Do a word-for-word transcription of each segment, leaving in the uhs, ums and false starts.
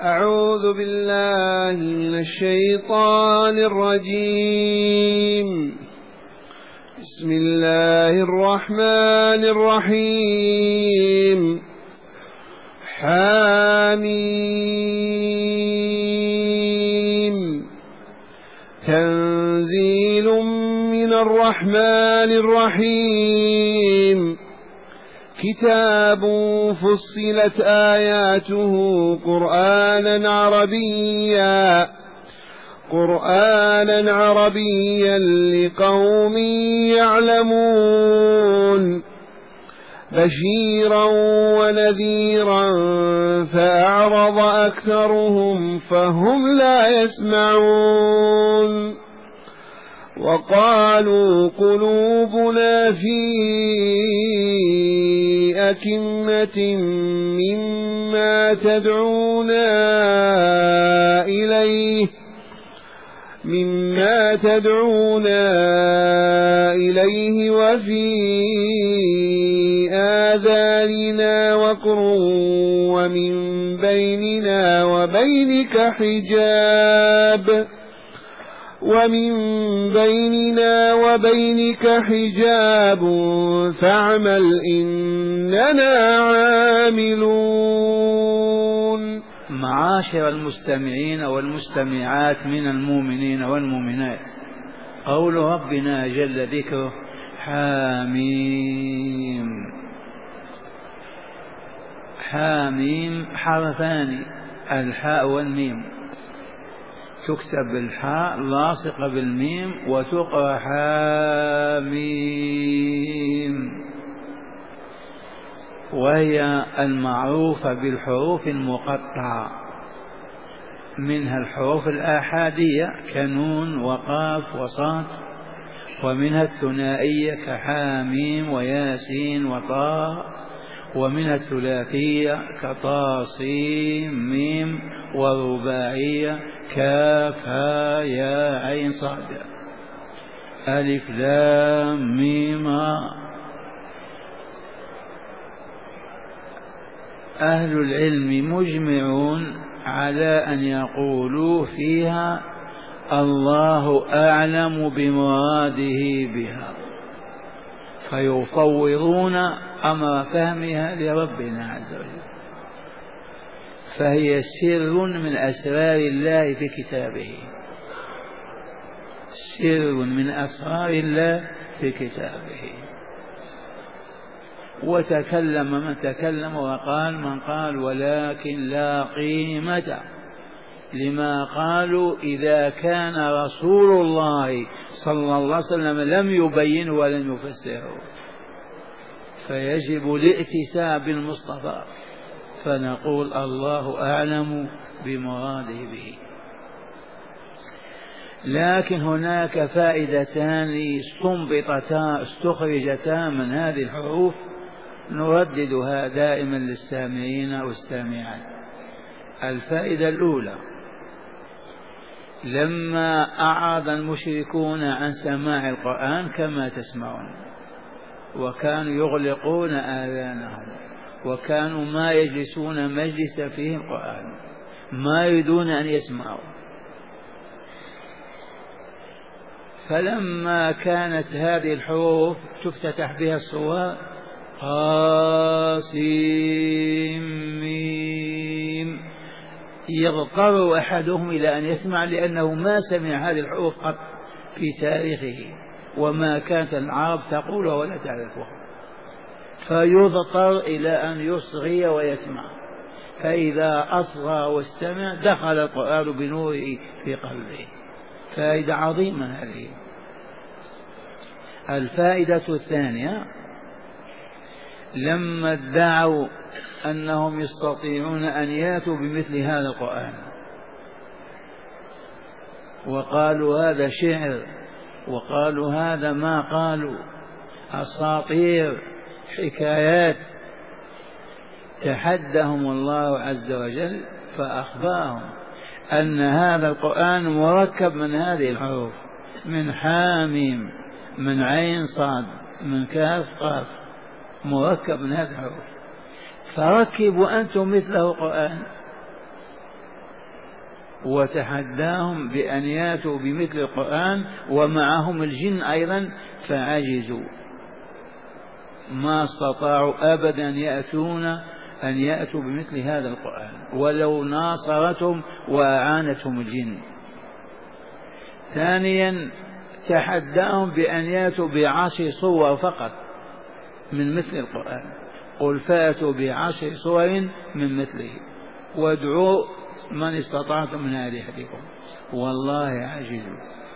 أعوذ بالله من الشيطان الرجيم. بسم الله الرحمن الرحيم. حاميم تنزيل من الرحمن الرحيم. كتاب فصلت آياته قرآنا عربيا قرآنا عربيا لقوم يعلمون بشيرا ونذيرا فأعرض أكثرهم فهم لا يسمعون. وقالوا قلوبنا في أكنة مما تدعونا إليه مما تدعونا إليه وفي آذاننا وقر ومن بيننا وبينك حجاب ومن بيننا وبينك حجاب فاعمل إننا عاملون. معاشر المستمعين والمستمعات من المؤمنين والمؤمنات، قول ربنا جل ذكره حاميم. حاميم حرفان، الحاء والميم، تكتب بالحاء لاصقة بالميم وتقرأ حاميم، وهي المعروفة بالحروف المقطعة، منها الحروف الآحادية كنون وقاف وصاد، ومنها الثنائية كحاميم وياسين وطاء، ومنها الثلاثية كطاسيم ميم، والرباعية كاف ها يا عين صاد ألف لام ميم. أهل العلم مجمعون على أن يقولوا فيها الله أعلم بمراده بها، فيفوضون أمر فهمها لربنا عز وجل، فهي سر من أسرار الله في كتابه، سر من أسرار الله في كتابه. وتكلم من تكلم وقال من قال، ولكن لا قيمة لما قالوا إذا كان رسول الله صلى الله عليه وسلم لم يبين ولم يفسره، فيجب الائتساء بالمصطفى، فنقول الله أعلم بمراده به. لكن هناك فائدتان استنبطتا استخرجتا من هذه الحروف نرددها دائما للسامعين والسامعات. الفائدة الأولى: لما أعرض المشركون عن سماع القرآن كما تسمعون، وكانوا يغلقون آذانهم، وكانوا ما يجلسون مجلس فيه القرآن، ما يريدون أن يسمعوا، فلما كانت هذه الحروف تفتتح بها الصور قاسم، يضطر أحدهم إلى أن يسمع، لأنه ما سمع هذه الحروف قط في تاريخه، وما كانت العرب تقولها ولا تعرفها، فيضطر إلى أن يصغي ويسمع، فإذا أصغى واستمع دخل القرآن بنوره في قلبه. فائدة عظيمة هذه. الفائدة الثانية: لما ادعوا أنهم يستطيعون أن يأتوا بمثل هذا القرآن، وقالوا هذا شعر، وقالوا هذا ما قالوا أساطير حكايات، تحدهم الله عز وجل فأخبرهم أن هذا القرآن مركب من هذه الحروف، من حاميم، من عين صاد، من كاف قاف، مركب من هذه الحروف، فركبوا أنتم مثله قرآن. وتحداهم بأن ياتوا بمثل القرآن ومعهم الجن أيضا فعجزوا، ما استطاعوا أبدا يأتون أن يأتوا بمثل هذا القرآن ولو ناصرتهم وأعانتهم الجن. ثانيا تحداهم بأن يأتوا بعشر صور فقط من مثل القرآن، قل فاتوا بعشر صور من مثله وادعوا من استطعتم من آلهتكم والله عجزوا.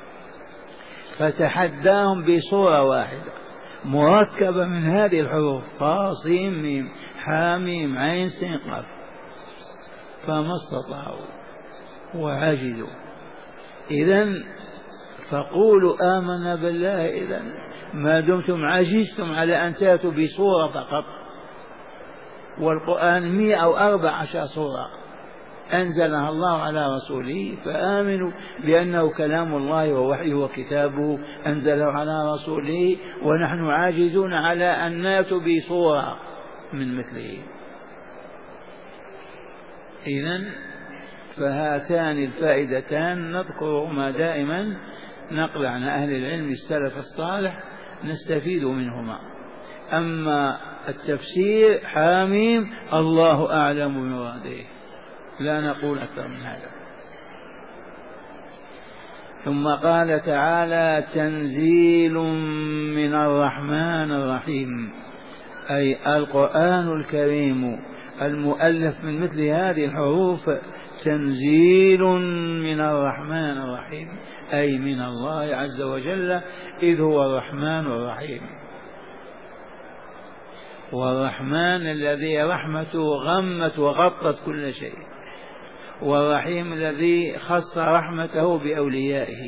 فتحداهم بصورة واحدة مركبة من هذه الحروف طا صين ميم حاميم عين سين قاف، فما استطاعوا وعجزوا. إذن فقولوا آمنا بالله إذن ما دمتم عجزتم على أن تأتوا بصورة فقط، والقرآن مئة أو أربع عشر صورة أنزلها الله على رسوله، فآمنوا بأنه كلام الله ووحيه وكتابه أنزله على رسوله، ونحن عاجزون على أن نأتوا بصورة من مثله. إذن فهاتان الفائدتان نذكرهما دائما نقل عن أهل العلم السلف الصالح نستفيد منهما. أما التفسير حاميم الله أعلم بمراده، لا نقول أكثر من هذا. ثم قال تعالى تنزيل من الرحمن الرحيم، أي القرآن الكريم المؤلف من مثل هذه الحروف تنزيل من الرحمن الرحيم، أي من الله عز وجل، إذ هو الرحمن الرحيم. والرحمن الذي رحمته غمت وغطت كل شيء، والرحيم الذي خص رحمته بأوليائه.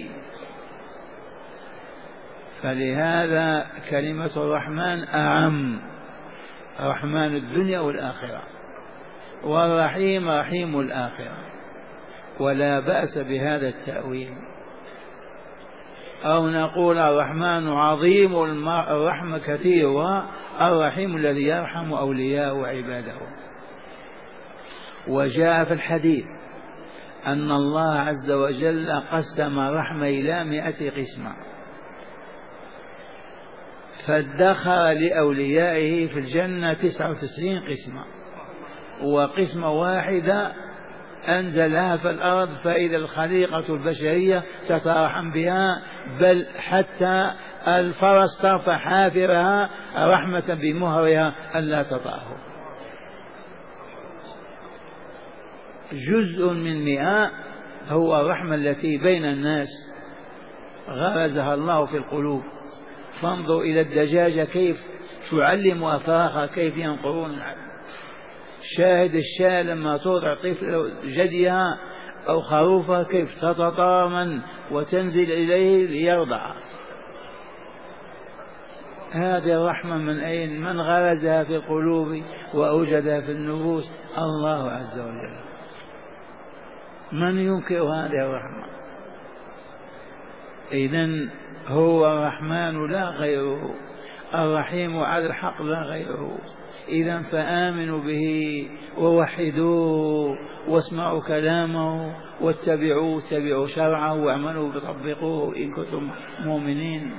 فلهذا كلمة الرحمن أعم، رحمن الدنيا والآخرة، والرحيم رحيم الآخرة، ولا بأس بهذا التأويل. أو نقول الرحمن عظيم الرحمة كثير، والرحيم الذي يرحم أولياءه وعباده. وجاء في الحديث أن الله عز وجل قسم الرحمة إلى مئة قسمة، فادخر لأوليائه في الجنة تسعة وتسعين قسمة، وقسمة واحدة أنزلها في الأرض فإذا الخليقة البشرية تترحم بها، بل حتى الفرس ترفع حافرها رحمة بمهرها ألا تطأه. جزء من مئة هو الرحمة التي بين الناس غرزها الله في القلوب. فانظر إلى الدجاجة كيف تعلم أفراخها كيف ينقرون. شاهد الشاة لما ترضع طفل جديها أو خروفها كيف تتطامن وتنزل إليه ليرضع. هذه الرحمة من أين؟ من غرزها في القلوب وأوجدها في النفوس؟ الله عز وجل. من ينكر هذه الرحمة؟ إذن هو الرحمن لا غيره، الرحيم على الحق لا غيره. إذن فآمنوا به ووحدوه واسمعوا كلامه واتبعوه واتبعوا شرعه واعملوا بتطبقوه إن كنتم مؤمنين.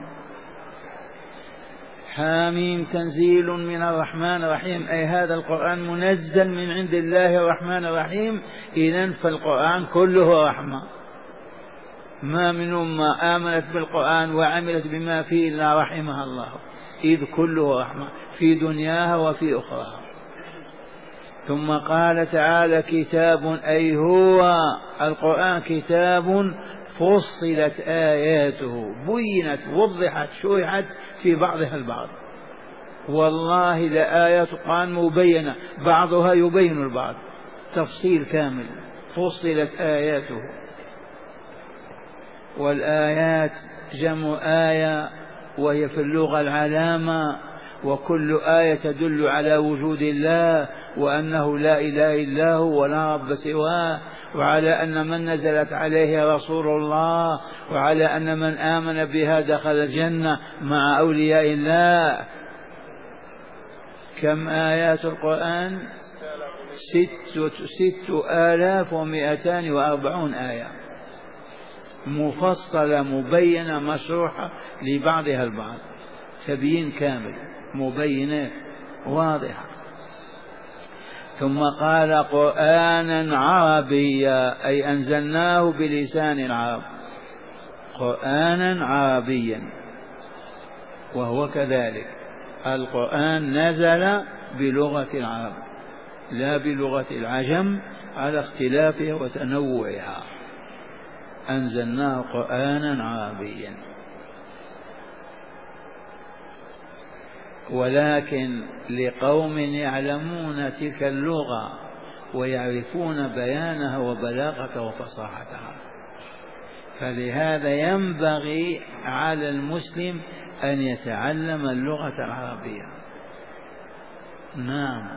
حاميم تنزيل من الرحمن الرحيم، أي هذا القرآن منزل من عند الله الرحمن الرحيم. إذن فالقرآن كله رحمة، ما من أمة آمنت بالقرآن وعملت بما فيه إلا رحمها الله، إذ كله رحمة في دنياها وفي أخراها. ثم قال تعالى كتاب، أي هو القرآن كتاب فصلت آياته، بينت وضحت شرحت في بعضها البعض. والله لآيات القرآن مبينة بعضها يبين البعض تفصيل كامل. فصلت آياته، والآيات جمع آية وهي في اللغة العلامة، وكل آية تدل على وجود الله وأنه لا إله إلا هو ولا رب سواه، وعلى أن من نزلت عليه رسول الله، وعلى أن من آمن بها دخل الجنة مع أولياء الله. كم آيات القرآن؟ ست, ست آلاف ومئتان وأربعون آية مفصلة مبينة مشروحة لبعضها البعض، تبيين كامل، مبينات واضحة. ثم قال قرآنا عربيا، أي أنزلناه بلسان العرب، قرآنا عربيا. وهو كذلك، القرآن نزل بلغة العرب لا بلغة العجم على اختلافها وتنوعها، أنزلناه قرآنا عربيا. ولكن لقوم يعلمون تلك اللغة ويعرفون بيانها وبلاغتها وفصاحتها، فلهذا ينبغي على المسلم أن يتعلم اللغة العربية. نعم،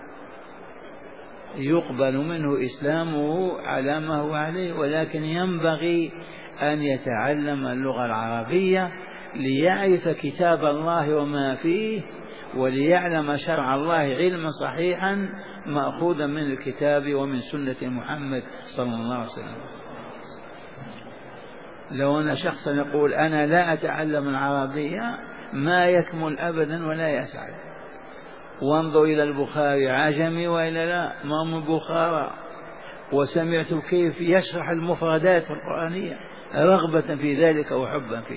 يقبل منه إسلامه على ما هو عليه، ولكن ينبغي أن يتعلم اللغة العربية ليعرف كتاب الله وما فيه، وليعلم شرع الله علما صحيحا مأخوذا من الكتاب ومن سنة محمد صلى الله عليه وسلم. لو أن شخصا يقول أنا لا أتعلم العربية ما يكمل أبدا ولا يسعد. وانظر إلى البخاري عجمي وإلا لا، ما من بخارى، وسمعت كيف يشرح المفردات القرآنية رغبة في ذلك وحبا فيه.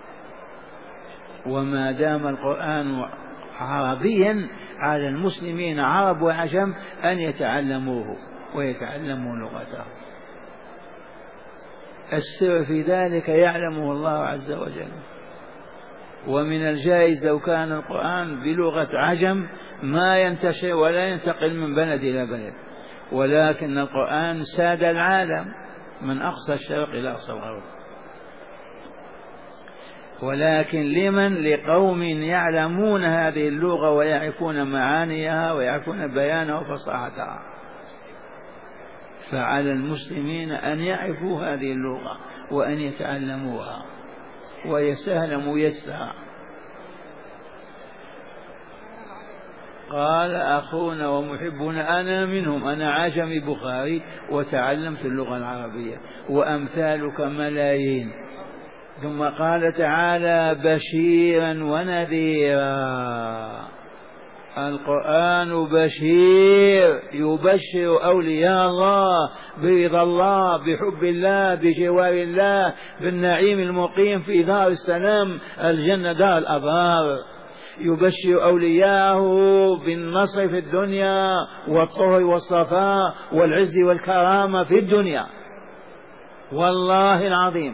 وما دام القرآن عربيا على المسلمين عرب وعجم أن يتعلموه ويتعلموا لغته. السر في ذلك يعلمه الله عز وجل. ومن الجائز لو كان القرآن بلغة عجم ما ينتشر ولا ينتقل من بلد إلى بلد، ولكن القرآن ساد العالم من أقصى الشرق إلى أقصى الغرب. ولكن لمن؟ لقوم يعلمون هذه اللغة ويعرفون معانيها ويعرفون بيانها وفصاحتها. فعلى المسلمين أن يعرفوا هذه اللغة وأن يتعلموها، وهي سهلة ميسرة. قال أخونا ومحبنا أنا منهم، أنا عجمي بخاري وتعلمت اللغة العربية وأمثالك ملايين. ثم قال تعالى بشيرا ونذيرا، القرآن بشير يبشر أولياء الله برضا الله، بحب الله، بجوار الله، بالنعيم المقيم في دار السلام الجنة دار الأبرار. يبشر أولياءه بالنصر في الدنيا والطهر والصفاء والعز والكرامة في الدنيا والله العظيم.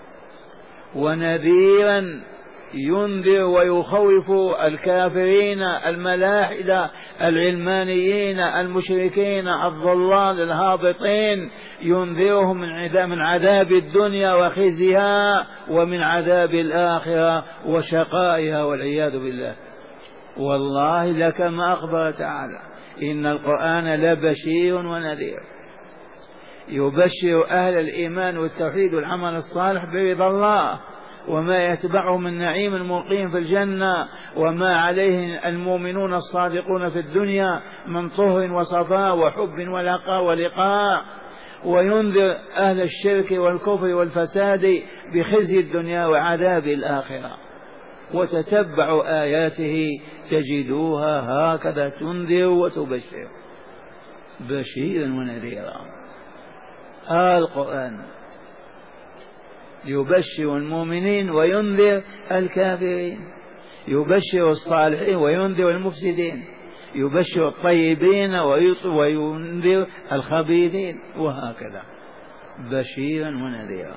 ونذيرا ينذر ويخوف الكافرين الملاحدة العلمانيين المشركين الضلال الهابطين، ينذرهم من عذاب الدنيا وخزيها ومن عذاب الآخرة وشقائها والعياذ بالله. والله لك ما أخبر تعالى إن القرآن لبشير ونذير، يبشر أهل الإيمان والتوحيد والعمل الصالح برضا الله وما يتبعه من نعيم المقيم في الجنة وما عليه المؤمنون الصادقون في الدنيا من طهر وصفاء وحب ولقاء ولقاء. وينذر أهل الشرك والكفر والفساد بخزي الدنيا وعذاب الآخرة. وتتبعوا آياته تجدوها هكذا تنذر وتبشر بشيرا ونذيرا. القرآن يبشر المؤمنين وينذر الكافرين، يبشر الصالحين وينذر المفسدين، يبشر الطيبين وينذر الخبيثين، وهكذا بشيرا ونذيرا.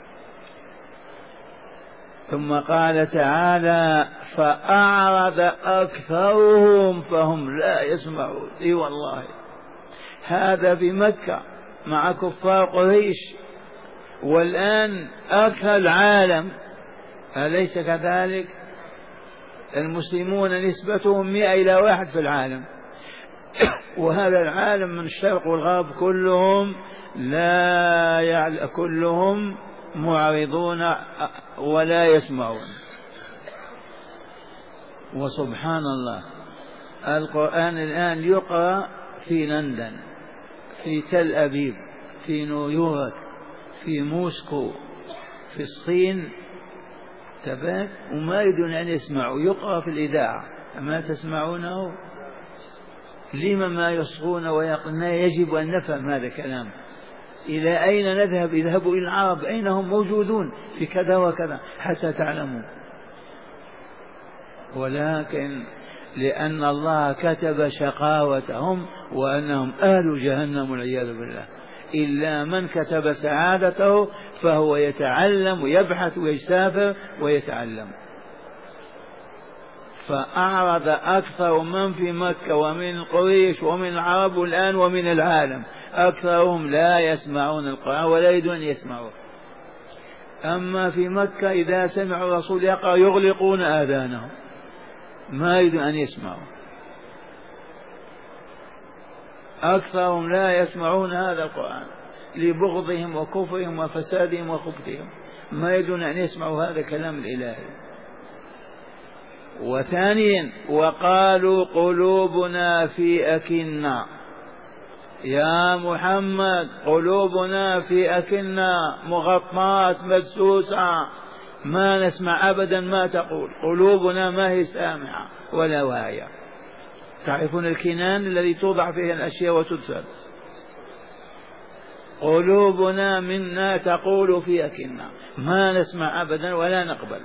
ثم قال تعالى فأعرض أكثرهم فهم لا يسمعون. اي والله هذا بمكة مع كفار قريش، والآن أكثر العالم، أليس كذلك؟ المسلمون نسبتهم مئة إلى واحد في العالم، وهذا العالم من الشرق والغرب كلهم لا يعلم، كلهم معرضون ولا يسمعون. وسبحان الله القرآن الآن يقرأ في لندن، في تل أبيب، في نيويورك، في موسكو، في الصين، تبات، وما يريدون أن يسمعوا، يقرأ في الإذاعة أما تسمعونه؟ لما ما يصغون ويقولون يجب أن نفهم هذا الكلام. إلى أين نذهب؟ اذهبوا إلى العرب، أين هم موجودون في كذا وكذا حتى تعلموا. ولكن لأن الله كتب شقاوتهم وأنهم أهل جهنم والعياذ بالله. إلا من كتب سعادته فهو يتعلم ويبحث ويسافر ويتعلم. فأعرض أكثر من في مكة ومن قريش ومن العرب الآن ومن العالم، أكثرهم لا يسمعون القرآن ولا يريدون أن يسمعوه. أما في مكة إذا سمعوا الرسول يقرأ يغلقون آذانهم، ما يريدون أن يسمعوا. أكثرهم لا يسمعون هذا القرآن لبغضهم وكفرهم وفسادهم وخبثهم، ما يريدون أن يسمعوا هذا الكلام الإلهي. وثانيا وقالوا قلوبنا في أكنة، يا محمد قلوبنا في أكنة، مغطاة مدسوسة، ما نسمع أبدا ما تقول، قلوبنا ما هي سامعة ولا واعية. تعرفون الكنان الذي توضع فيه الأشياء وتدفن؟ قلوبنا منا تقول في أكنة، ما نسمع أبدا ولا نقبل.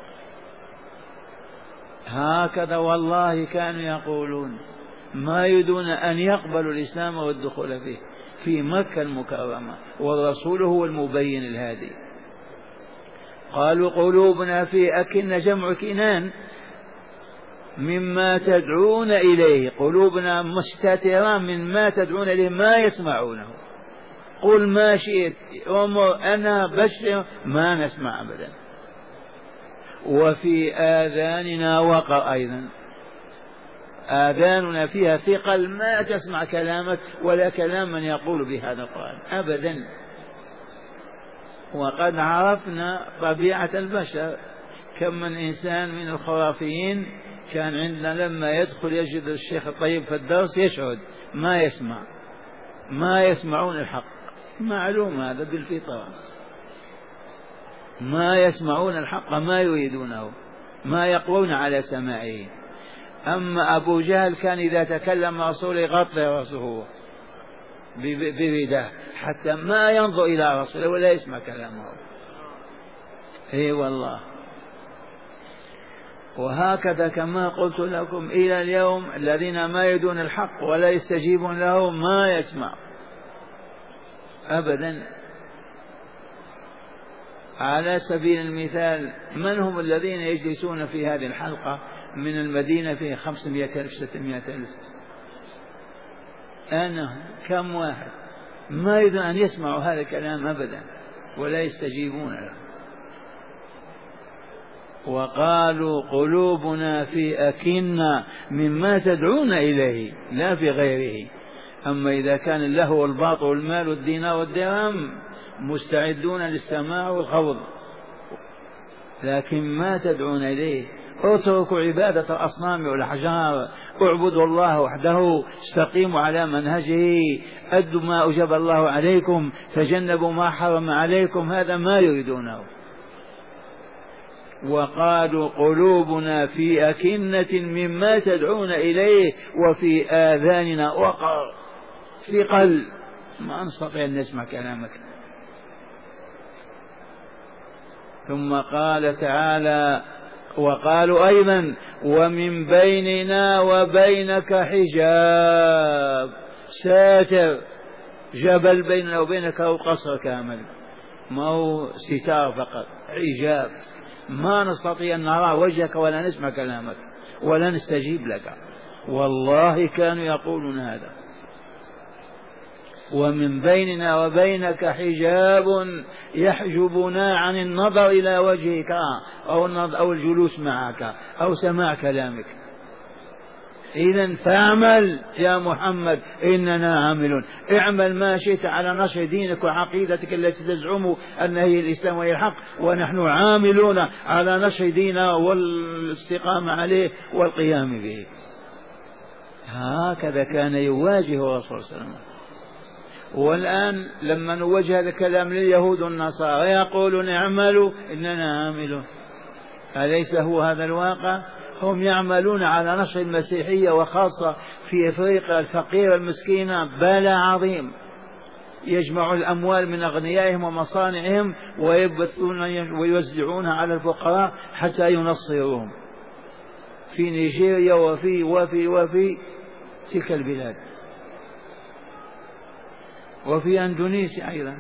هكذا والله كانوا يقولون، ما يريدون أن يقبلوا الإسلام والدخول فيه في مكة المكرمة، والرسول هو المبين الهادي. قالوا قلوبنا في أكنة، جمع كنان، مما تدعون إليه، قلوبنا مستترة مما تدعون إليه، ما يسمعونه. قل ما شئت أمر أنا بشر، ما نسمع أبدا. وفي آذاننا وقر أيضا، آذاننا فيها ثقل، ما تسمع كلامك ولا كلام من يقول بهذا القرآن أبدا. وقد عرفنا طبيعة البشر، كم من إنسان من الخرافيين كان عندنا لما يدخل يجد الشيخ الطيب في الدرس يشهد، ما يسمع، ما يسمعون الحق، معلوم هذا بالفطرة، ما يسمعون الحق، ما يريدونه، ما يقوون على سماعه. أما أبو جهل كان إذا تكلم رسول يغطي رأسه برداء حتى ما ينظر إلى رسوله ولا يسمع كلامه. اي والله. وهكذا كما قلت لكم إلى اليوم الذين ما يدون الحق ولا يستجيبون له ما يسمع أبدا. على سبيل المثال، من هم الذين يجلسون في هذه الحلقة من المدينة فيه خمسمائة ألف ستمائة ألف؟ أنا كم واحد ما يريدون أن يسمعوا هذا الكلام أبدا ولا يستجيبون له. وقالوا قلوبنا في أكنة مما تدعون إليه، لا في غيره. أما إذا كان اللهو والباطل والمال والدينار والدرهم مستعدون للسماع والخوض، لكن ما تدعون إليه. اتركوا عبادة الأصنام والأحجار، اعبدوا الله وحده، استقيموا على منهجه، أدوا ما أوجب الله عليكم، تجنبوا ما حرم عليكم، هذا ما يريدونه. وقالوا قلوبنا في أكنة مما تدعون إليه وفي آذاننا وقر، ثقل، ما نستطيع أن نسمع كلامك. ثم قال تعالى وقالوا أيضا ومن بيننا وبينك حجاب، ساتر، جبل بيننا وبينك أو قصر كامل، ما هو ستار فقط، حجاب، ما نستطيع أن نرى وجهك ولا نسمع كلامك ولا نستجيب لك. والله كانوا يقولون هذا. ومن بيننا وبينك حجاب يحجبنا عن النظر إلى وجهك أو أو الجلوس معك أو سماع كلامك. إذن فاعمل يا محمد إننا عاملون، اعمل ما شئت على نشر دينك وعقيدتك التي تزعم أن هي الإسلام وهي الحق، ونحن عاملون على نشر ديننا والاستقامة عليه والقيام به. هكذا كان يواجه الرسول صلى الله عليه وسلم. والآن لما نوجه هذا الكلام لليهود والنصارى يقولون اعملوا إننا عاملون. أليس هو هذا الواقع؟ هم يعملون على نشر المسيحية وخاصة في أفريقيا الفقيرة المسكينة بلاء عظيم. يجمعون الأموال من أغنيائهم ومصانعهم ويبثون ويوزعونها على الفقراء حتى ينصروهم في نيجيريا وفي وفي وفي تلك البلاد وفي أندونيسيا أيضا.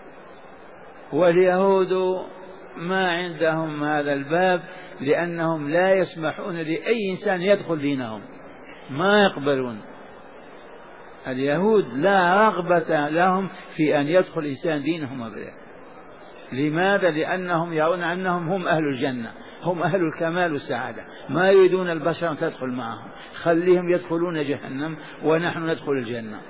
واليهود ما عندهم هذا الباب لأنهم لا يسمحون لأي إنسان يدخل دينهم، ما يقبلون. اليهود لا رغبة لهم في أن يدخل إنسان دينهم أبدا. لماذا؟ لأنهم يرون أنهم هم أهل الجنة، هم أهل الكمال والسعادة، ما يريدون البشر أن تدخل معهم، خليهم يدخلون جهنم ونحن ندخل الجنة.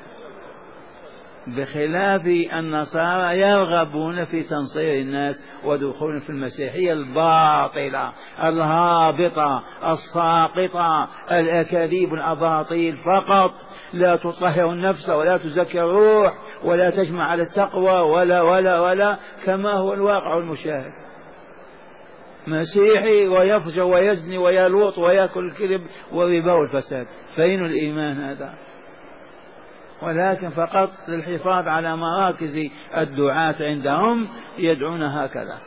بخلاف النصارى يرغبون في تنصير الناس ودخول في المسيحية الباطلة الهابطة الساقطة الأكاذيب الأباطيل فقط، لا تطهر النفس ولا تزكي الروح ولا تجمع على التقوى ولا ولا ولا كما هو الواقع المشاهد. مسيحي ويفجر ويزني ويلوط ويأكل الكذب والربا والفساد، فين الإيمان هذا؟ ولكن فقط للحفاظ على مراكز الدعاة عندهم يدعون هكذا.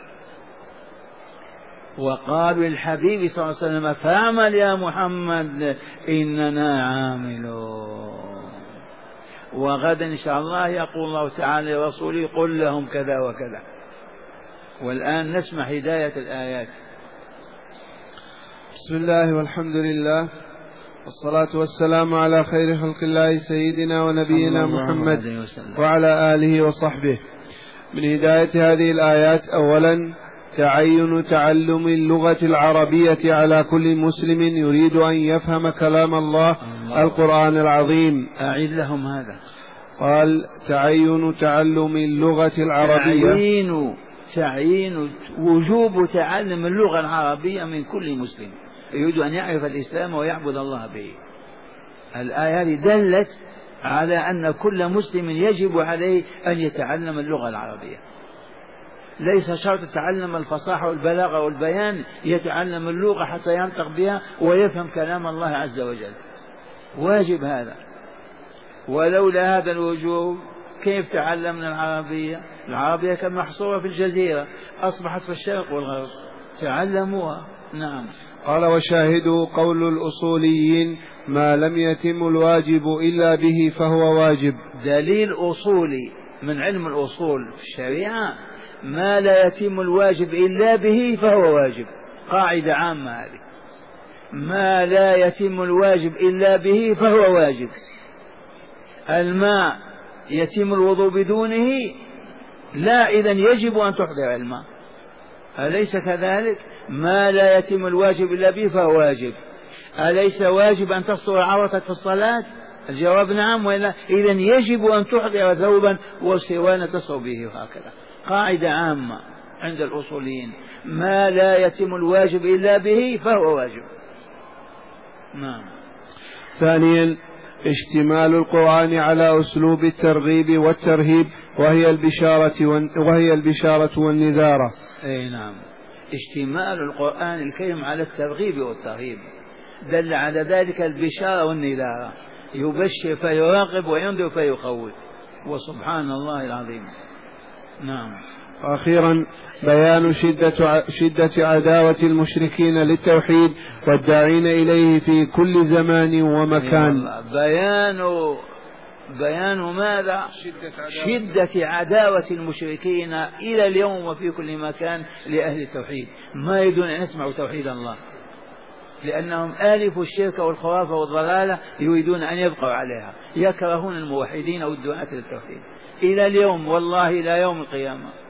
وقالوا للحبيب صلى الله عليه وسلم فاعمل يا محمد إننا عاملون. وغدا إن شاء الله يقول الله تعالى لرسوله قل لهم كذا وكذا. والآن نسمع هداية الآيات. بسم الله والحمد لله والصلاة والسلام على خير خلق الله سيدنا ونبينا محمد وعلى آله وصحبه. من هداية هذه الآيات أولا تعين تعلم اللغة العربية على كل مسلم يريد أن يفهم كلام الله, الله القرآن العظيم. أعيد لهم هذا. قال تعين تعلم اللغة العربية تعيين تعيين وجوب تعلم اللغة العربية من كل مسلم يريد أن يعرف الإسلام ويعبد الله به. الآية دلت على أن كل مسلم يجب عليه أن يتعلم اللغة العربية. ليس شرط يتعلم الفصاحة والبلاغة والبيان، يتعلم اللغة حتى ينطق بها ويفهم كلام الله عز وجل، واجب هذا. ولولا هذا الوجوب كيف تعلمنا العربية؟ العربية كانت محصورة في الجزيرة، أصبحت في الشرق والغرب، تعلموها. نعم. قال وشاهدوا قول الأصوليين ما لم يتم الواجب إلا به فهو واجب. دليل أصولي من علم الأصول في الشريعة ما لا يتم الواجب إلا به فهو واجب، قاعدة عامة هذه. ما لا يتم الواجب إلا به فهو واجب. الماء يتم الوضوء بدونه؟ لا، إذن يجب أن تحضر الماء، أليس كذلك؟ ما لا يتم الواجب إلا به فهو واجب. أليس واجب أن تستر عورتك في الصلاة؟ الجواب نعم، وإلا إذن يجب أن تحضر ثوبا وسوانا تستر به، وهكذا قاعدة عامة عند الأصوليين. ما لا يتم الواجب إلا به فهو واجب. نعم. ثانيا اشتمال القرآن على أسلوب الترغيب والترهيب وهي البشارة وهي البشارة والنذارة. أي نعم، اشتمال القرآن الكريم على الترغيب والترهيب دل على ذلك البشارة والنذارة، يبشر فيراقب وينذر فيخوف، وسبحان الله العظيم. نعم. وأخيرا بيان شدة, شدة عداوة المشركين للتوحيد والداعين إليه في كل زمان ومكان. بيان بيان ماذا؟ شدة عداوة المشركين إلى اليوم وفي كل مكان لأهل التوحيد، ما يريدون أن يسمعوا توحيد الله، لأنهم آلفوا الشرك والخرافة والضلالة، يريدون أن يبقوا عليها، يكرهون الموحدين أو الدعاة للتوحيد إلى اليوم، والله إلى يوم القيامة.